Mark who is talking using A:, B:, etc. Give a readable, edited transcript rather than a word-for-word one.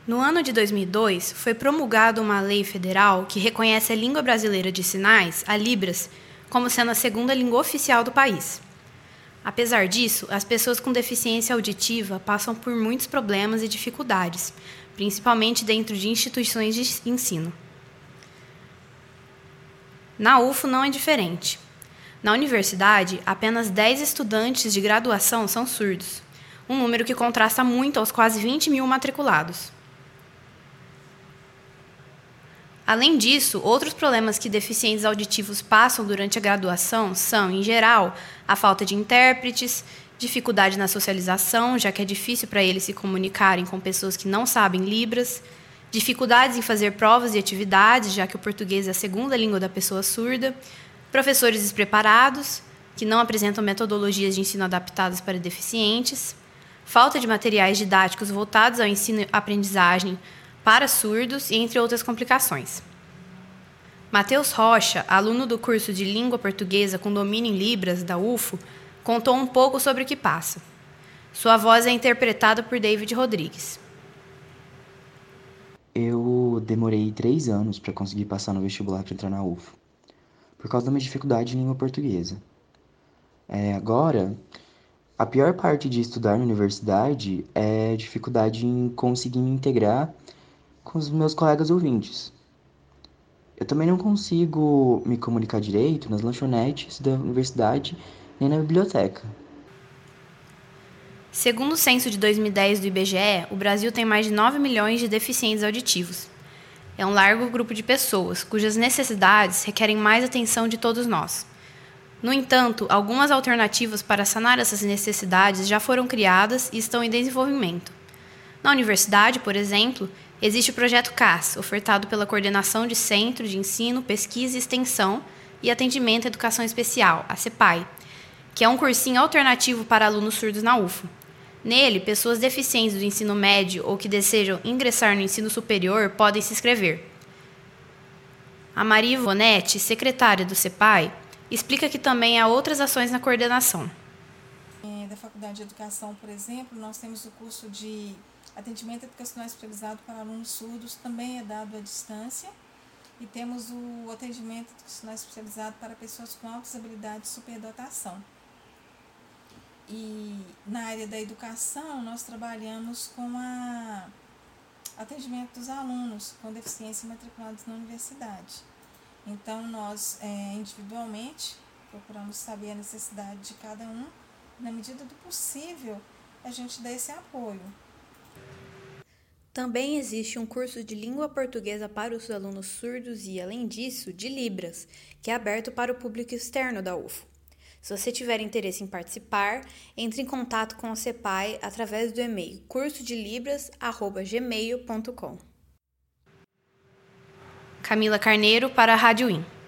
A: No ano de 2002, foi promulgada uma lei federal que reconhece a língua brasileira de sinais, a Libras, como sendo a segunda língua oficial do país. Apesar disso, as pessoas com deficiência auditiva passam por muitos problemas e dificuldades, principalmente dentro de instituições de ensino. Na UFO não é diferente. Na universidade, apenas 10 estudantes de graduação são surdos, um número que contrasta muito aos quase 20 mil matriculados. Além disso, outros problemas que deficientes auditivos passam durante a graduação são, em geral, a falta de intérpretes, dificuldade na socialização, já que é difícil para eles se comunicarem com pessoas que não sabem Libras, dificuldades em fazer provas e atividades, já que o português é a segunda língua da pessoa surda, professores despreparados, que não apresentam metodologias de ensino adaptadas para deficientes, falta de materiais didáticos voltados ao ensino e aprendizagem para surdos, e entre outras complicações. Matheus Rocha, aluno do curso de Língua Portuguesa com domínio em Libras da UFO, contou um pouco sobre o que passa. Sua voz é interpretada por David Rodrigues.
B: Eu demorei 3 anos para conseguir passar no vestibular para entrar na UFO, por causa da minha dificuldade em língua portuguesa. Agora, a pior parte de estudar na universidade é a dificuldade em conseguir me integrar com os meus colegas ouvintes. Eu também não consigo me comunicar direito nas lanchonetes da universidade nem na biblioteca.
A: Segundo o censo de 2010 do IBGE, o Brasil tem mais de 9 milhões de deficientes auditivos. É um largo grupo de pessoas, cujas necessidades requerem mais atenção de todos nós. No entanto, algumas alternativas para sanar essas necessidades já foram criadas e estão em desenvolvimento. Na universidade, por exemplo, existe o projeto CAS, ofertado pela Coordenação de Centro de Ensino, Pesquisa, Extensão e Atendimento à Educação Especial, a CEPAI, que é um cursinho alternativo para alunos surdos na UFO. Nele, pessoas deficientes do ensino médio ou que desejam ingressar no ensino superior podem se inscrever. A Maria Ivonetti, secretária do CEPAI, explica que também há outras ações na coordenação.
C: Da Faculdade de Educação, por exemplo, nós temos o curso de Atendimento Educacional Especializado para alunos surdos, também é dado à distância, e temos o Atendimento Educacional Especializado para pessoas com altas habilidades de superdotação. E na área da educação, nós trabalhamos com atendimento dos alunos com deficiência matriculados na universidade. Então, nós individualmente procuramos saber a necessidade de cada um, na medida do possível, a gente dá esse apoio.
A: Também existe um curso de língua portuguesa para os alunos surdos e, além disso, de Libras, que é aberto para o público externo da UFO. Se você tiver interesse em participar, entre em contato com o CEPAI através do e-mail cursodelibras@gmail.com. Camila Carneiro para a Rádio IN.